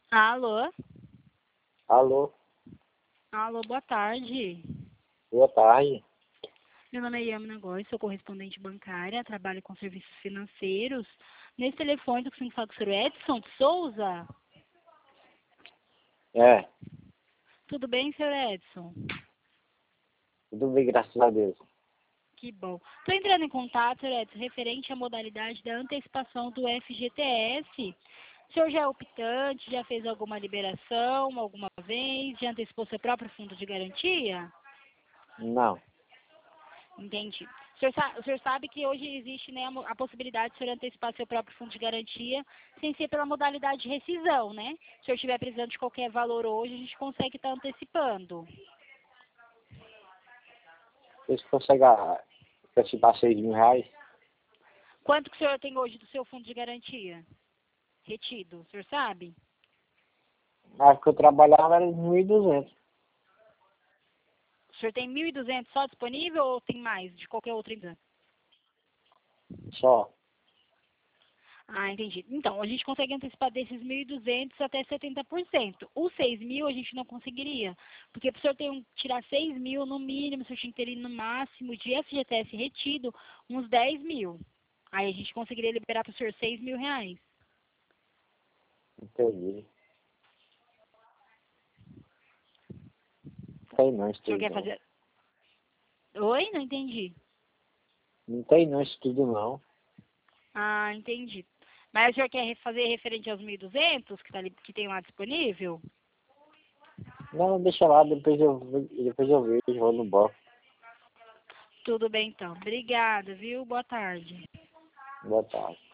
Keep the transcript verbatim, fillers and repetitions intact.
Alô? Alô, Alô, boa tarde. boa tarde. Meu nome é Yamina Góes, sou correspondente bancária, trabalho com serviços financeiros. Nesse telefone, estou conseguindo falar com o senhor Edson de Souza? É, Tudo bem, senhor Edson? tudo bem, graças a Deus. Que bom. Estou entrando em contato, senhor Edson, referente à modalidade da antecipação do F G T S. O senhor já é optante, já fez alguma liberação alguma vez? Já antecipou seu próprio fundo de garantia? Não, Entendi. O senhor, sa- o senhor sabe que hoje existe, né, a, mo- a possibilidade de o senhor antecipar seu próprio fundo de garantia sem ser pela modalidade de rescisão, né? Se o senhor estiver precisando de qualquer valor hoje, a gente consegue estar antecipando. vocês conseguem antecipar seis mil reais? Quanto que o senhor tem hoje do seu fundo de garantia retido? O senhor sabe? Na época que eu trabalhava era mil e duzentos. O senhor tem mil e duzentos só disponível ou tem mais de qualquer outra empresa? Só. Ah, entendi. Então, a gente consegue antecipar desses mil e duzentos até setenta por cento. Os seis mil a gente não conseguiria, porque para o senhor ter um, tirar seis mil, no mínimo, o senhor tinha que ter no máximo de F G T S retido uns dez mil. Aí a gente conseguiria liberar para o senhor seis mil reais. Entendi. Não tem não isso O senhor tudo quer não. fazer... Oi? Não entendi. Não tem não isso tudo não. Ah, entendi. Mas o senhor quer fazer referente aos mil e duzentos que, tá ali, que tem lá disponível? Não, deixa lá, depois eu, depois eu vejo, vou no banco. Tudo bem, então. Obrigada, viu? Boa tarde. Boa tarde.